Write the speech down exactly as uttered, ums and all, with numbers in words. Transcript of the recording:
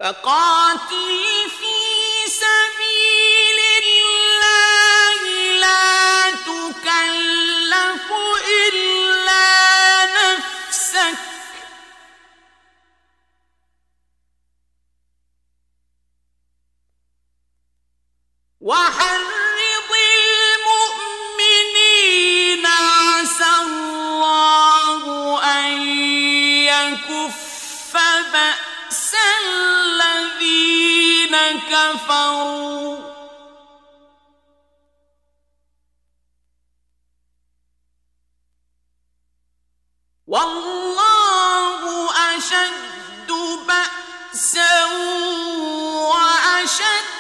فقاتل في سبيل الله لا تكلف إلا نفسك وحرض المؤمنين عسى الله أن يكف بأس الذين كفروا والله أشد بأسا وأشد